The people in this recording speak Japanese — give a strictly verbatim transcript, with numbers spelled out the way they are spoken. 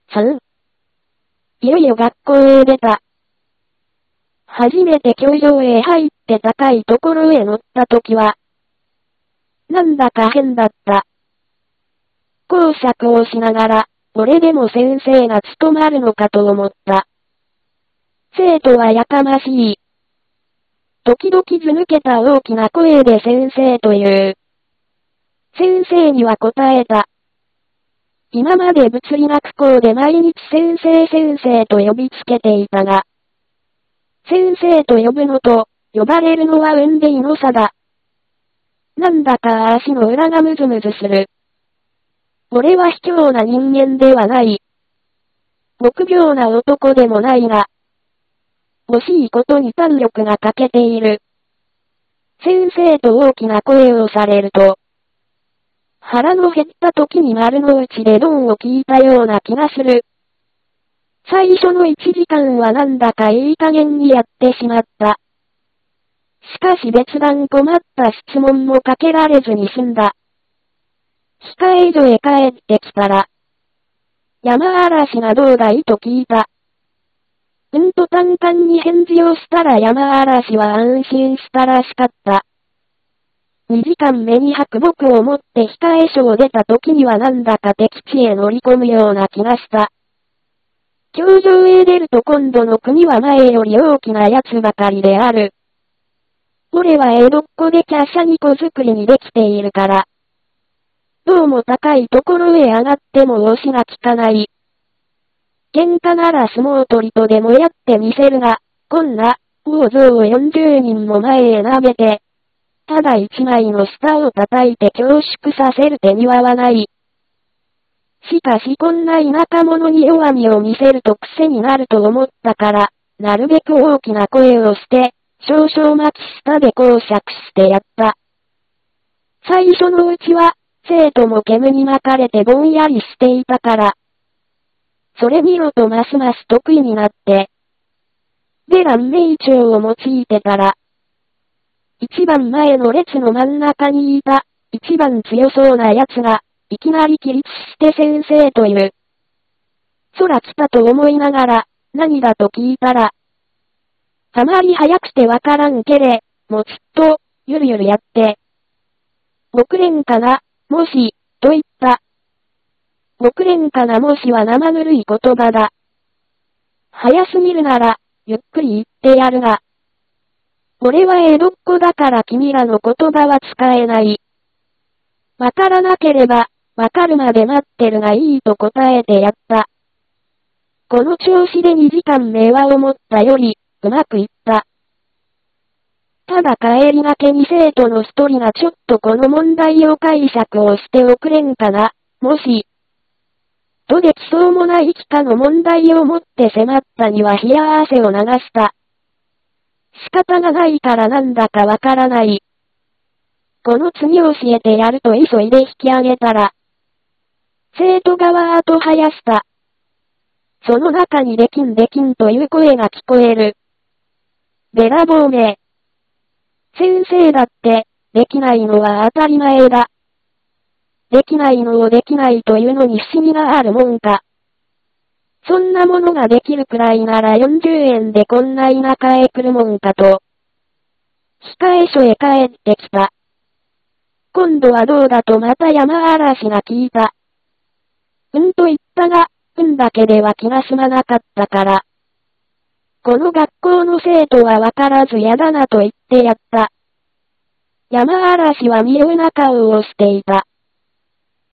さん。いよいよ学校へ出た。初めて教場へ入って高いところへ乗った時は、なんだか変だった。講釈をしながら、俺でも先生が務まるのかと思った。生徒はやかましい。時々ず抜けた大きな声で先生という。先生には答えた。今まで物理学校で毎日先生先生と呼びつけていたが、先生と呼ぶのと、呼ばれるのは運命の差だ。なんだか足の裏がムズムズする。俺は卑怯な人間ではない。臆病な男でもないが、惜しいことに胆力が欠けている。先生と大きな声をされると、腹の減った時に丸の内でドンを聞いたような気がする。最初のいちじかんはなんだかいい加減にやってしまった。しかし別段困った質問もかけられずに済んだ。控え所へ帰ってきたら、山嵐がどうだいと聞いた。うんと淡々に返事をしたら山嵐は安心したらしかった。にじかんめに白木を持って控え所を出た時にはなんだか敵地へ乗り込むような気がした。教場へ出ると今度の国は前より大きなやつばかりである。俺は江戸っ子で華奢に子作りにできているから。どうも高いところへ上がっても押しが効かない。喧嘩なら相撲取りとでもやってみせるが、こんな、大像をよんじゅうにんも前へ投げて、ただ一枚の下を叩いて恐縮させる手にはない。しかしこんな田舎者に弱みを見せると癖になると思ったから、なるべく大きな声をして、少々巻き舌で講釈してやった。最初のうちは、生徒も煙に巻かれてぼんやりしていたから。それ見ろとますます得意になって。で乱明帳を用いてたら、一番前の列の真ん中にいた、一番強そうな奴が、いきなり起立して先生という。空来たと思いながら、何だと聞いたら、あまり早くてわからんけれ、もちっと、ゆるゆるやって。木蓮かな、もし、と言った。木蓮かなもしは生ぬるい言葉だ。早すぎるなら、ゆっくり言ってやるが。俺は江戸っ子だから君らの言葉は使えない。わからなければ、わかるまで待ってるがいいと答えてやった。この調子でにじかんめは思ったより、うまくいった。ただ帰りがけに生徒の一人がちょっとこの問題を解釈をしておくれんかな、もし。とできそうもない幾何の問題を持って迫ったには冷や汗を流した。仕方がないからなんだかわからない。この次教えてやると急いで引き上げたら、生徒がわーっと生やした。その中にできんできんという声が聞こえる。べらぼうめ。先生だって、できないのは当たり前だ。できないのをできないというのに不思議があるもんか。そんなものができるくらいならよんじゅうえんでこんな田舎へ来るもんかと。控え所へ帰ってきた。今度はどうだとまた山嵐が聞いた。うんと言ったが、うんだけでは気が済まなかったから。この学校の生徒はわからずやだなと言ってやった。山嵐は妙な顔をしていた。